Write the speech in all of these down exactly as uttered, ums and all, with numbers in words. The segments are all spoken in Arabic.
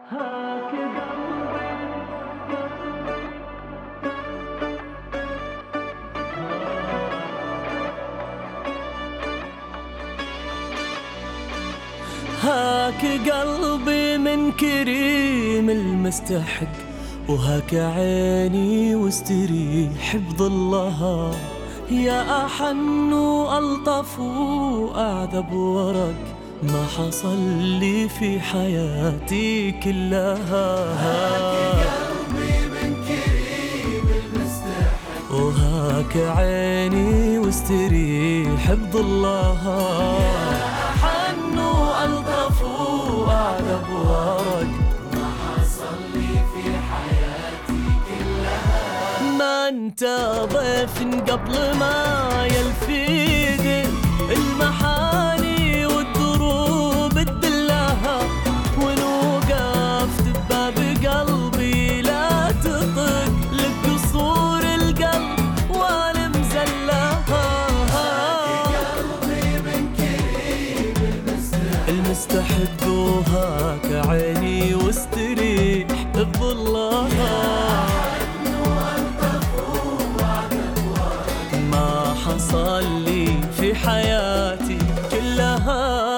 هاك قلبي هاك قلبي من كريم المستحق، وهاك عيني واستريح بظلها، يا أحن وألطف وأعذب ورق ما حصل لي في حياتي كلها. هاك قلبي من كريم المستحق، وهاك عيني واستريح بظلها، أحن وألطف وأعذب ورق ما حصل لي في حياتي كلها. ما انت ضيف قبل ما يلفيد المحاني والدروب تدلها، ونوقف بباب قلبي لا تطق لك قصور القلب والمزلها. هاك قلبي من كريم المستحق، المستحق وهاك عيني واستريح بظلها، ما حصل لي في حياتي كلها.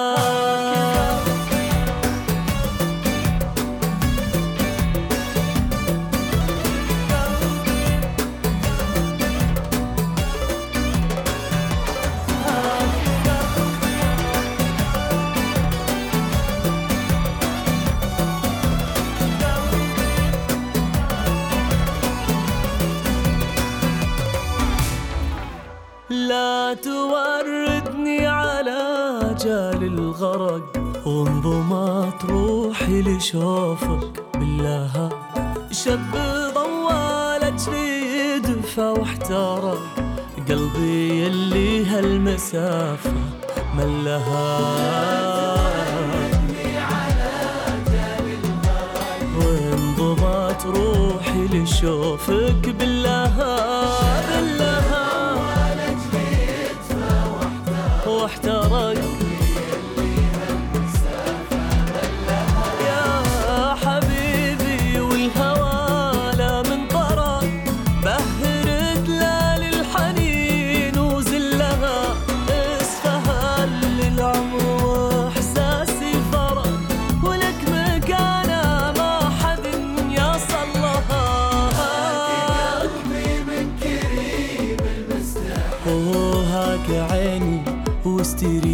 لا توردني على جال الغرق، وانضمت روحي لشوفك بالله، شب ضوالك لي دفى واحترق قلبي يلي هالمسافة ملها. وانضمت روحي لشوفك بالله بالله، واحترق يا حبيبي والهوى لا من طرق، بهرت ليالي الحنين وزلها، اسفها للعمر واحساسي فرق، ولك مكانه ما حد يصل لها. هاك قلبي من كريم المستحق، وهاك عيني واستريح